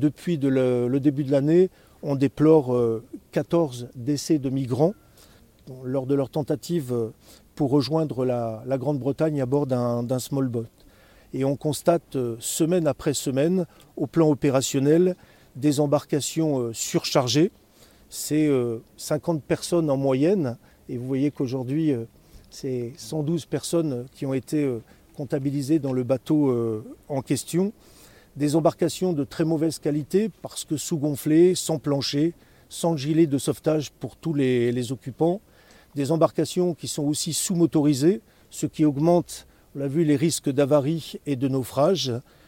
Depuis le début de l'année, on déplore 14 décès de migrants lors de leur tentative pour rejoindre la Grande-Bretagne à bord d'un small boat. Et on constate semaine après semaine, au plan opérationnel, des embarcations surchargées. C'est 50 personnes en moyenne. Et vous voyez qu'aujourd'hui, c'est 112 personnes qui ont été comptabilisées dans le bateau en question. Des embarcations de très mauvaise qualité parce que sous-gonflées, sans plancher, sans gilet de sauvetage pour tous les occupants. Des embarcations qui sont aussi sous-motorisées, ce qui augmente, on l'a vu, les risques d'avarie et de naufrage.